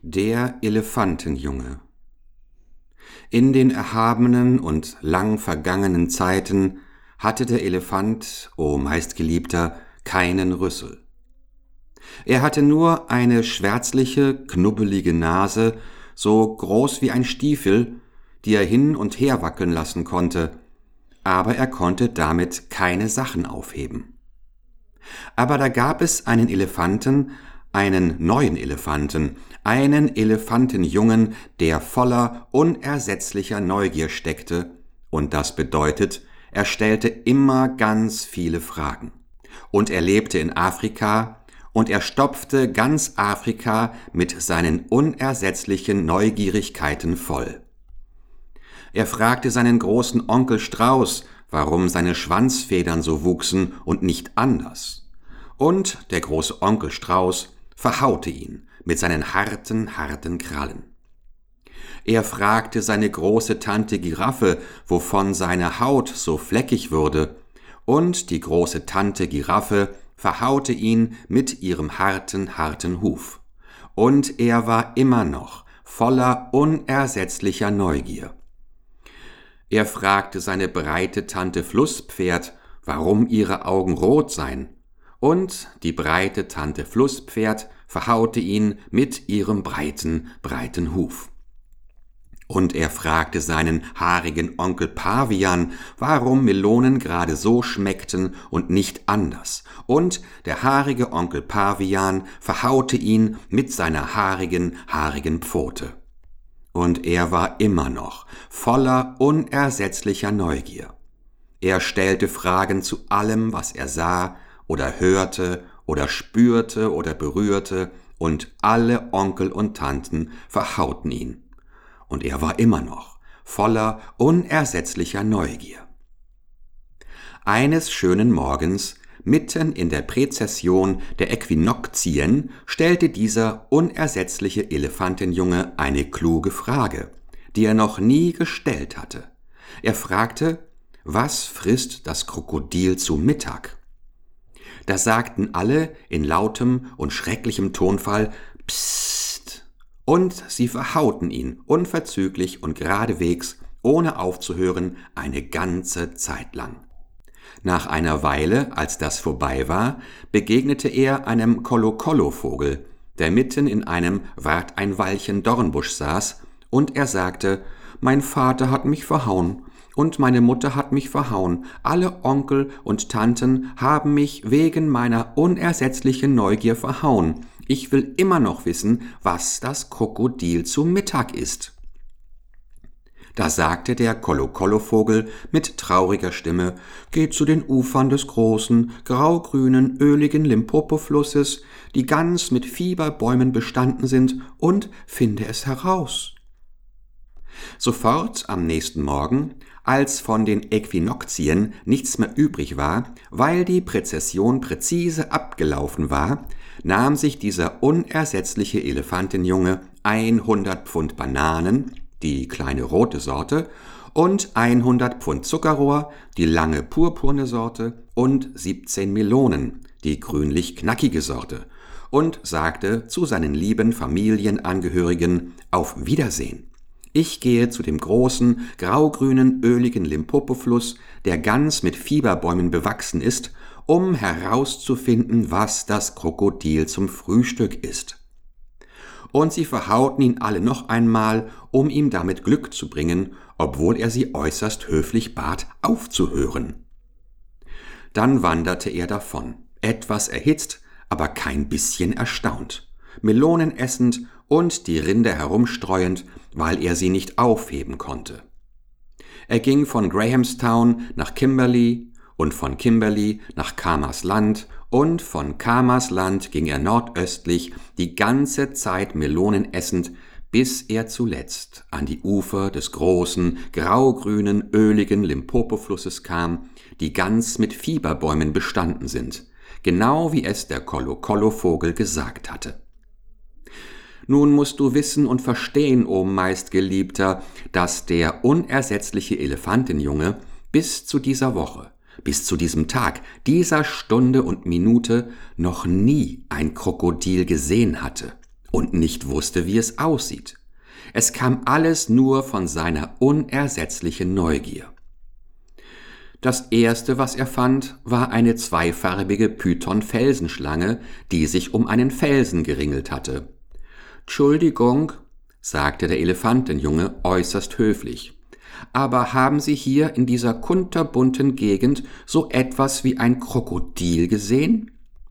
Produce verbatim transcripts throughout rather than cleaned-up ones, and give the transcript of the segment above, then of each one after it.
Der Elefantenjunge. In den erhabenen und lang vergangenen Zeiten hatte der Elefant, o meistgeliebter, keinen Rüssel. Er hatte nur eine schwärzliche, knubbelige Nase, so groß wie ein Stiefel, die er hin und her wackeln lassen konnte, aber er konnte damit keine Sachen aufheben. Aber da gab es einen Elefanten, einen neuen Elefanten, einen Elefantenjungen, der voller unersetzlicher Neugier steckte, und das bedeutet, er stellte immer ganz viele Fragen. Und er lebte in Afrika, und er stopfte ganz Afrika mit seinen unersetzlichen Neugierigkeiten voll. Er fragte seinen großen Onkel Strauß, warum seine Schwanzfedern so wuchsen und nicht anders. Und der große Onkel Strauß verhaute ihn mit seinen harten, harten Krallen. Er fragte seine große Tante Giraffe, wovon seine Haut so fleckig würde, und die große Tante Giraffe verhaute ihn mit ihrem harten, harten Huf. Und er war immer noch voller unersetzlicher Neugier. Er fragte seine breite Tante Flusspferd, warum ihre Augen rot seien, und die breite Tante Flusspferd verhaute ihn mit ihrem breiten, breiten Huf. Und er fragte seinen haarigen Onkel Pavian, warum Melonen gerade so schmeckten und nicht anders, und der haarige Onkel Pavian verhaute ihn mit seiner haarigen, haarigen Pfote. Und er war immer noch voller unersetzlicher Neugier. Er stellte Fragen zu allem, was er sah oder hörte oder spürte oder berührte, und alle Onkel und Tanten verhauten ihn. Und er war immer noch voller unersetzlicher Neugier. Eines schönen Morgens, mitten in der Präzession der Äquinoxien, stellte dieser unersetzliche Elefantenjunge eine kluge Frage, die er noch nie gestellt hatte. Er fragte, was frisst das Krokodil zu Mittag? Da sagten alle in lautem und schrecklichem Tonfall Psst, und sie verhauten ihn unverzüglich und geradewegs, ohne aufzuhören, eine ganze Zeit lang. Nach einer Weile, als das vorbei war, begegnete er einem Kolokolo-Vogel, der mitten in einem wart ein Weilchen Dornbusch saß, und er sagte, »Mein Vater hat mich verhauen, und meine Mutter hat mich verhauen, alle Onkel und Tanten haben mich wegen meiner unersetzlichen Neugier verhauen. Ich will immer noch wissen, was das Krokodil zu Mittag isst.« Da sagte der Kolokolo-Vogel mit trauriger Stimme, »Geh zu den Ufern des großen, graugrünen, öligen Limpopo-Flusses, die ganz mit Fieberbäumen bestanden sind, und finde es heraus.« Sofort am nächsten Morgen, als von den Äquinoxien nichts mehr übrig war, weil die Präzession präzise abgelaufen war, nahm sich dieser unersetzliche Elefantenjunge hundert Pfund Bananen, die kleine rote Sorte, und hundert Pfund Zuckerrohr, die lange purpurne Sorte, und siebzehn Melonen, die grünlich-knackige Sorte, und sagte zu seinen lieben Familienangehörigen auf Wiedersehen. Ich gehe zu dem großen, graugrünen, öligen Limpopo-Fluss, der ganz mit Fieberbäumen bewachsen ist, um herauszufinden, was das Krokodil zum Frühstück isst. Und sie verhauten ihn alle noch einmal, um ihm damit Glück zu bringen, obwohl er sie äußerst höflich bat, aufzuhören. Dann wanderte er davon, etwas erhitzt, aber kein bisschen erstaunt, Melonen essend und die Rinde herumstreuend, weil er sie nicht aufheben konnte. Er ging von Grahamstown nach Kimberley und von Kimberley nach Kamers Land, und von Kamers Land ging er nordöstlich, die ganze Zeit Melonen essend, bis er zuletzt an die Ufer des großen, graugrünen, öligen Limpopo-Flusses kam, die ganz mit Fieberbäumen bestanden sind, genau wie es der Kolokolo-Vogel gesagt hatte. Nun musst du wissen und verstehen, o meistgeliebter, dass der unersetzliche Elefantenjunge bis zu dieser Woche, bis zu diesem Tag, dieser Stunde und Minute noch nie ein Krokodil gesehen hatte und nicht wusste, wie es aussieht. Es kam alles nur von seiner unersetzlichen Neugier. Das erste, was er fand, war eine zweifarbige Python-Felsenschlange, die sich um einen Felsen geringelt hatte. »Entschuldigung«, sagte der Elefantenjunge äußerst höflich, »aber haben Sie hier in dieser kunterbunten Gegend so etwas wie ein Krokodil gesehen?«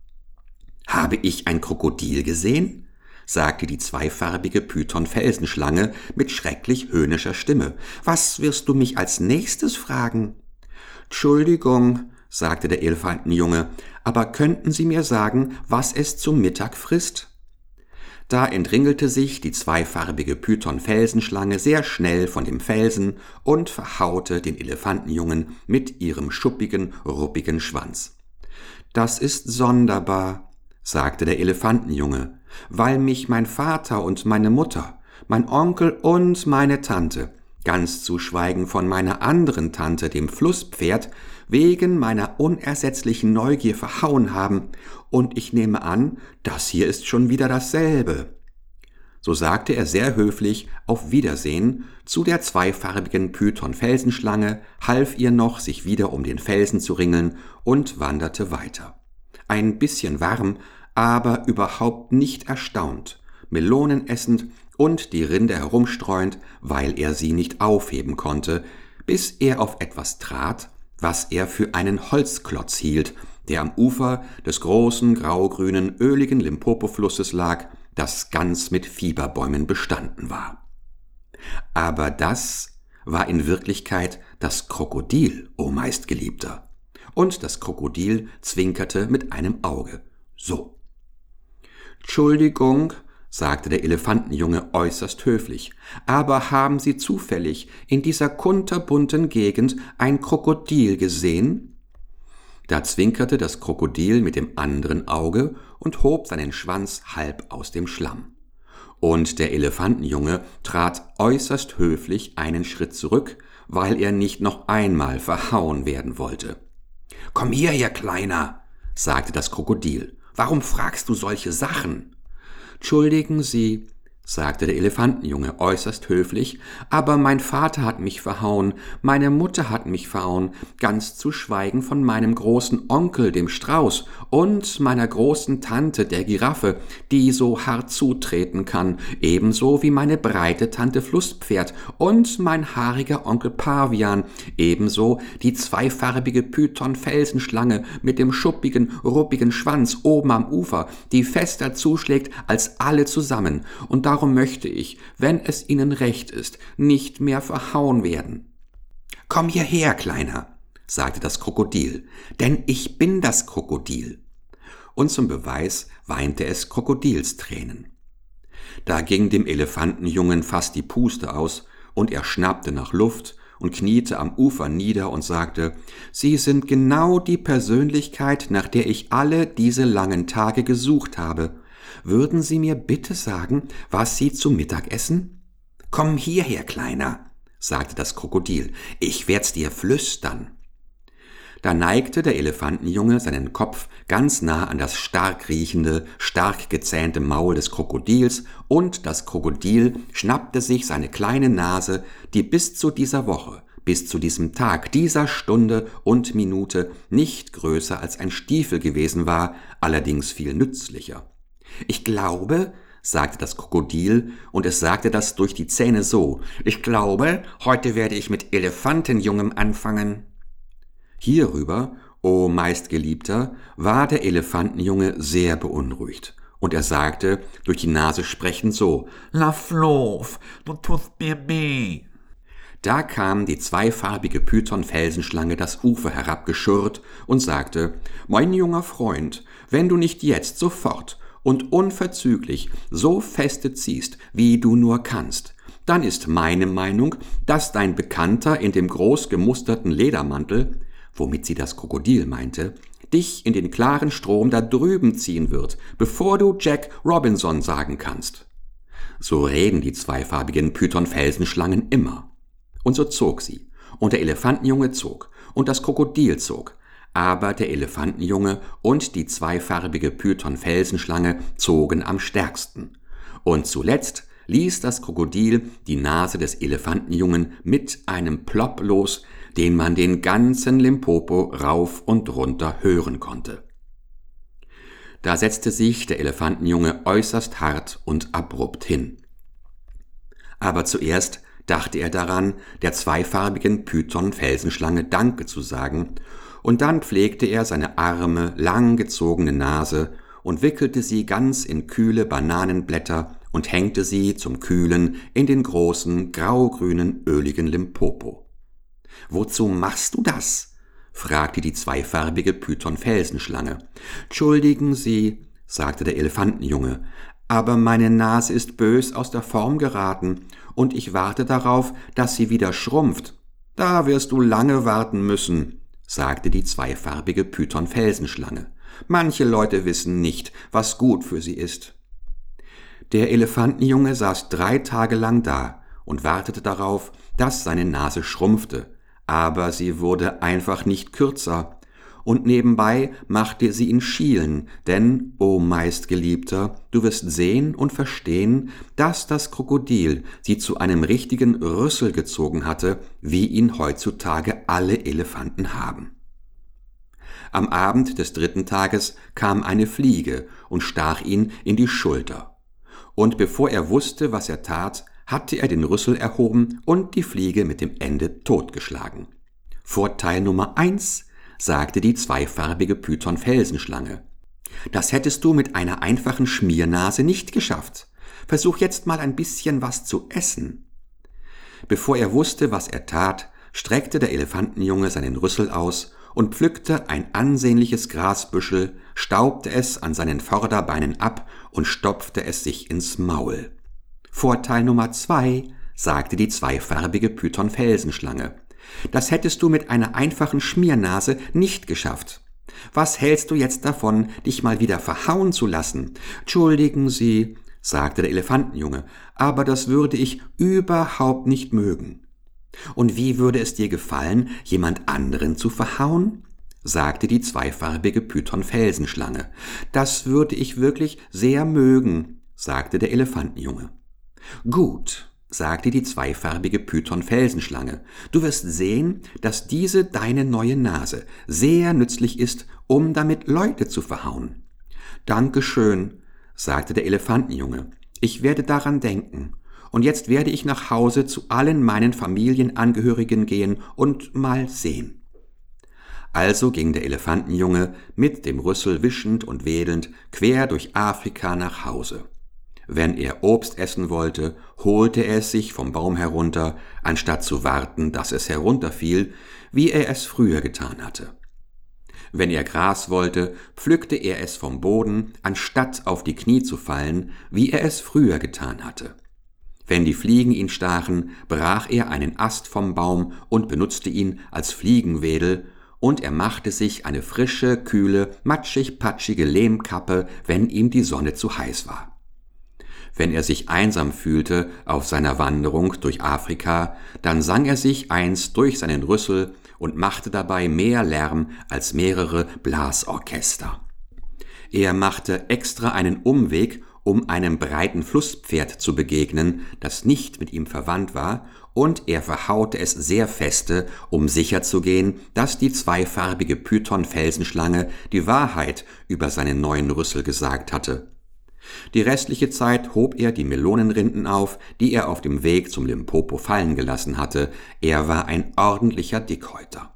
»Habe ich ein Krokodil gesehen?«, sagte die zweifarbige Python-Felsenschlange mit schrecklich höhnischer Stimme. »Was wirst du mich als nächstes fragen?« »Entschuldigung«, sagte der Elefantenjunge, »aber könnten Sie mir sagen, was es zum Mittag frisst?« Da entringelte sich die zweifarbige Python-Felsenschlange sehr schnell von dem Felsen und verhaute den Elefantenjungen mit ihrem schuppigen, ruppigen Schwanz. »Das ist sonderbar«, sagte der Elefantenjunge, »weil mich mein Vater und meine Mutter, mein Onkel und meine Tante, ganz zu schweigen von meiner anderen Tante, dem Flusspferd, wegen meiner unersetzlichen Neugier verhauen haben, und ich nehme an, das hier ist schon wieder dasselbe.« So sagte er sehr höflich »Auf Wiedersehen« zu der zweifarbigen Python-Felsenschlange, half ihr noch, sich wieder um den Felsen zu ringeln und wanderte weiter. Ein bisschen warm, aber überhaupt nicht erstaunt, Melonen essend und die Rinde herumstreuend, weil er sie nicht aufheben konnte, bis er auf etwas trat, was er für einen Holzklotz hielt, der am Ufer des großen, graugrünen, öligen Limpopo-Flusses lag, das ganz mit Fieberbäumen bestanden war. Aber das war in Wirklichkeit das Krokodil, o Meistgeliebter. Und das Krokodil zwinkerte mit einem Auge. So. »Entschuldigung«, sagte der Elefantenjunge äußerst höflich, »aber haben Sie zufällig in dieser kunterbunten Gegend ein Krokodil gesehen?« Da zwinkerte das Krokodil mit dem anderen Auge und hob seinen Schwanz halb aus dem Schlamm. Und der Elefantenjunge trat äußerst höflich einen Schritt zurück, weil er nicht noch einmal verhauen werden wollte. »Komm hierher, Kleiner«, sagte das Krokodil, »warum fragst du solche Sachen?« »Entschuldigen Sie«, sagte der Elefantenjunge äußerst höflich, »aber mein Vater hat mich verhauen, meine Mutter hat mich verhauen, ganz zu schweigen von meinem großen Onkel, dem Strauß, und meiner großen Tante, der Giraffe, die so hart zutreten kann, ebenso wie meine breite Tante Flusspferd und mein haariger Onkel Pavian, ebenso die zweifarbige Python-Felsenschlange mit dem schuppigen, ruppigen Schwanz oben am Ufer, die fester zuschlägt als alle zusammen, und darum Darum möchte ich, wenn es Ihnen recht ist, nicht mehr verhauen werden.« »Komm hierher, Kleiner«, sagte das Krokodil, »denn ich bin das Krokodil.« Und zum Beweis weinte es Krokodilstränen. Da ging dem Elefantenjungen fast die Puste aus, und er schnappte nach Luft und kniete am Ufer nieder und sagte, »Sie sind genau die Persönlichkeit, nach der ich alle diese langen Tage gesucht habe. Würden Sie mir bitte sagen, was Sie zu Mittag essen?« »Komm hierher, Kleiner«, sagte das Krokodil, »ich werd's dir flüstern.« Da neigte der Elefantenjunge seinen Kopf ganz nah an das stark riechende, stark gezähnte Maul des Krokodils, und das Krokodil schnappte sich seine kleine Nase, die bis zu dieser Woche, bis zu diesem Tag, dieser Stunde und Minute nicht größer als ein Stiefel gewesen war, allerdings viel nützlicher. »Ich glaube«, sagte das Krokodil, und es sagte das durch die Zähne so, »ich glaube, heute werde ich mit Elefantenjungem anfangen.« Hierüber, o Meistgeliebter, war der Elefantenjunge sehr beunruhigt, und er sagte, durch die Nase sprechend so, »La Floof, du tust mir weh.« Da kam die zweifarbige Python-Felsenschlange das Ufer herabgeschurrt und sagte, »Mein junger Freund, wenn du nicht jetzt sofort und unverzüglich so feste ziehst, wie du nur kannst, dann ist meine Meinung, dass dein Bekannter in dem groß gemusterten Ledermantel«, womit sie das Krokodil meinte, »dich in den klaren Strom da drüben ziehen wird, bevor du Jack Robinson sagen kannst.« So reden die zweifarbigen Python-Felsenschlangen immer. Und so zog sie, und der Elefantenjunge zog, und das Krokodil zog, aber der Elefantenjunge und die zweifarbige Python-Felsenschlange zogen am stärksten. Und zuletzt ließ das Krokodil die Nase des Elefantenjungen mit einem Plopp los, den man den ganzen Limpopo rauf und runter hören konnte. Da setzte sich der Elefantenjunge äußerst hart und abrupt hin. Aber zuerst dachte er daran, der zweifarbigen Python-Felsenschlange Danke zu sagen, und dann pflegte er seine arme, langgezogene Nase und wickelte sie ganz in kühle Bananenblätter und hängte sie zum Kühlen in den großen, graugrünen, öligen Limpopo. »Wozu machst du das?« fragte die zweifarbige Python-Felsenschlange. »Entschuldigen Sie«, sagte der Elefantenjunge, »aber meine Nase ist bös aus der Form geraten, und ich warte darauf, dass sie wieder schrumpft.« »Da wirst du lange warten müssen«, sagte die zweifarbige Python-Felsenschlange. »Manche Leute wissen nicht, was gut für sie ist.« Der Elefantenjunge saß drei Tage lang da und wartete darauf, dass seine Nase schrumpfte, aber sie wurde einfach nicht kürzer, und nebenbei machte sie ihn schielen, denn, o meistgeliebter, du wirst sehen und verstehen, dass das Krokodil sie zu einem richtigen Rüssel gezogen hatte, wie ihn heutzutage alle Elefanten haben. Am Abend des dritten Tages kam eine Fliege und stach ihn in die Schulter. Und bevor er wusste, was er tat, hatte er den Rüssel erhoben und die Fliege mit dem Ende totgeschlagen. »Vorteil Nummer eins«, sagte die zweifarbige Python-Felsenschlange. »Das hättest du mit einer einfachen Schmiernase nicht geschafft. Versuch jetzt mal ein bisschen was zu essen.« Bevor er wusste, was er tat, streckte der Elefantenjunge seinen Rüssel aus und pflückte ein ansehnliches Grasbüschel, staubte es an seinen Vorderbeinen ab und stopfte es sich ins Maul. »Vorteil Nummer zwei«, sagte die zweifarbige Python-Felsenschlange. »Das hättest du mit einer einfachen Schmiernase nicht geschafft. Was hältst du jetzt davon, dich mal wieder verhauen zu lassen?« »Entschuldigen Sie«, sagte der Elefantenjunge, »aber das würde ich überhaupt nicht mögen.« »Und wie würde es dir gefallen, jemand anderen zu verhauen?« sagte die zweifarbige Python-Felsenschlange. »Das würde ich wirklich sehr mögen«, sagte der Elefantenjunge. »Gut«, sagte die zweifarbige Python-Felsenschlange, »du wirst sehen, dass diese deine neue Nase sehr nützlich ist, um damit Leute zu verhauen.« »Dankeschön«, sagte der Elefantenjunge, »ich werde daran denken. Und jetzt werde ich nach Hause zu allen meinen Familienangehörigen gehen und mal sehen.« Also ging der Elefantenjunge mit dem Rüssel wischend und wedelnd quer durch Afrika nach Hause. Wenn er Obst essen wollte, holte er es sich vom Baum herunter, anstatt zu warten, dass es herunterfiel, wie er es früher getan hatte. Wenn er Gras wollte, pflückte er es vom Boden, anstatt auf die Knie zu fallen, wie er es früher getan hatte. Wenn die Fliegen ihn stachen, brach er einen Ast vom Baum und benutzte ihn als Fliegenwedel, und er machte sich eine frische, kühle, matschig-patschige Lehmkappe, wenn ihm die Sonne zu heiß war. Wenn er sich einsam fühlte auf seiner Wanderung durch Afrika, dann sang er sich einst durch seinen Rüssel und machte dabei mehr Lärm als mehrere Blasorchester. Er machte extra einen Umweg, um einem breiten Flusspferd zu begegnen, das nicht mit ihm verwandt war, und er verhaute es sehr feste, um sicherzugehen, dass die zweifarbige Python-Felsenschlange die Wahrheit über seinen neuen Rüssel gesagt hatte. Die restliche Zeit hob er die Melonenrinden auf, die er auf dem Weg zum Limpopo fallen gelassen hatte. Er war ein ordentlicher Dickhäuter.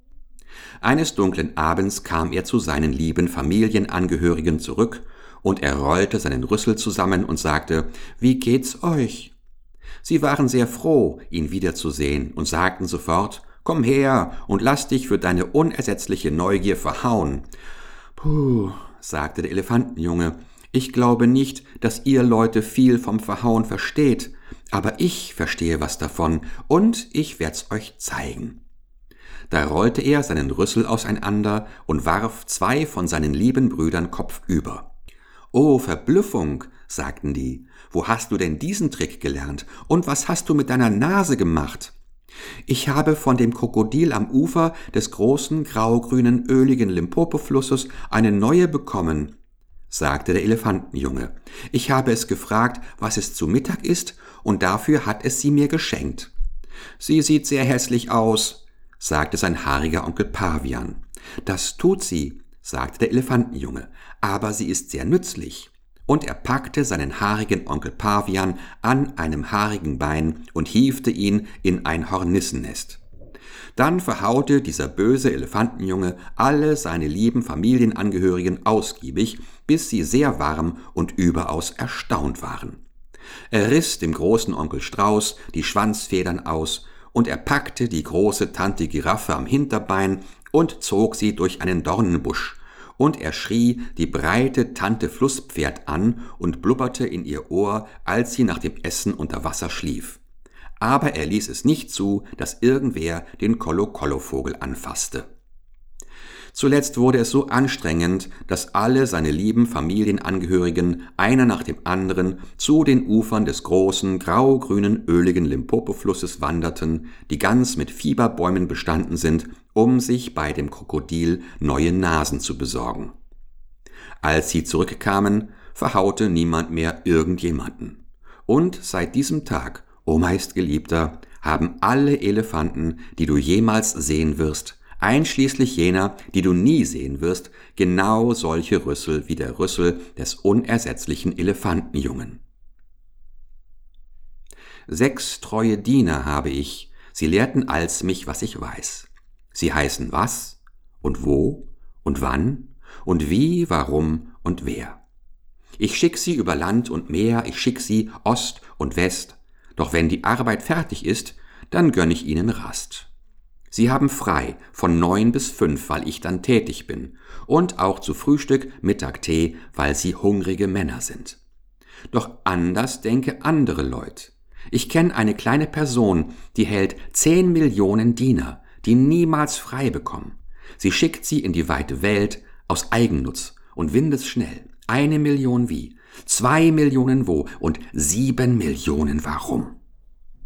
Eines dunklen Abends kam er zu seinen lieben Familienangehörigen zurück, und er rollte seinen Rüssel zusammen und sagte, »Wie geht's euch?« Sie waren sehr froh, ihn wiederzusehen, und sagten sofort, »Komm her und lass dich für deine unersetzliche Neugier verhauen.« »Puh«, sagte der Elefantenjunge, »ich glaube nicht, dass ihr Leute viel vom Verhauen versteht, aber ich verstehe was davon, und ich werd's euch zeigen.« Da rollte er seinen Rüssel auseinander und warf zwei von seinen lieben Brüdern kopfüber. »Oh, Verblüffung«, sagten die, »wo hast du denn diesen Trick gelernt, und was hast du mit deiner Nase gemacht?« »Ich habe von dem Krokodil am Ufer des großen, graugrünen, öligen Limpopo-Flusses eine neue bekommen«, sagte der Elefantenjunge. »Ich habe es gefragt, was es zu Mittag ist, und dafür hat es sie mir geschenkt.« »Sie sieht sehr hässlich aus«, sagte sein haariger Onkel Pavian. »Das tut sie«, sagte der Elefantenjunge, »aber sie ist sehr nützlich.« Und er packte seinen haarigen Onkel Pavian an einem haarigen Bein und hiefte ihn in ein Hornissennest. Dann verhaute dieser böse Elefantenjunge alle seine lieben Familienangehörigen ausgiebig, bis sie sehr warm und überaus erstaunt waren. Er riss dem großen Onkel Strauß die Schwanzfedern aus, und er packte die große Tante Giraffe am Hinterbein und zog sie durch einen Dornenbusch, und er schrie die breite Tante Flusspferd an und blubberte in ihr Ohr, als sie nach dem Essen unter Wasser schlief. Aber er ließ es nicht zu, dass irgendwer den Kollo-Kollo-Vogel anfasste. Zuletzt wurde es so anstrengend, dass alle seine lieben Familienangehörigen, einer nach dem anderen, zu den Ufern des großen, grau-grünen, öligen Limpopo-Flusses wanderten, die ganz mit Fieberbäumen bestanden sind, um sich bei dem Krokodil neue Nasen zu besorgen. Als sie zurückkamen, verhaute niemand mehr irgendjemanden. Und seit diesem Tag, o meistgeliebter, haben alle Elefanten, die du jemals sehen wirst, einschließlich jener, die du nie sehen wirst, genau solche Rüssel wie der Rüssel des unersetzlichen Elefantenjungen. Sechs treue Diener habe ich, sie lehrten als mich, was ich weiß. Sie heißen was und wo und wann und wie, warum und wer. Ich schick sie über Land und Meer, ich schick sie Ost und West, doch wenn die Arbeit fertig ist, dann gönn ich ihnen Rast. Sie haben frei von neun bis fünf, weil ich dann tätig bin, und auch zu Frühstück, Mittag, Tee, weil sie hungrige Männer sind. Doch anders denke andere Leut. Ich kenne eine kleine Person, die hält zehn Millionen Diener, die niemals frei bekommen. Sie schickt sie in die weite Welt aus Eigennutz und windesschnell. Eine Million wie, zwei Millionen wo und sieben Millionen warum.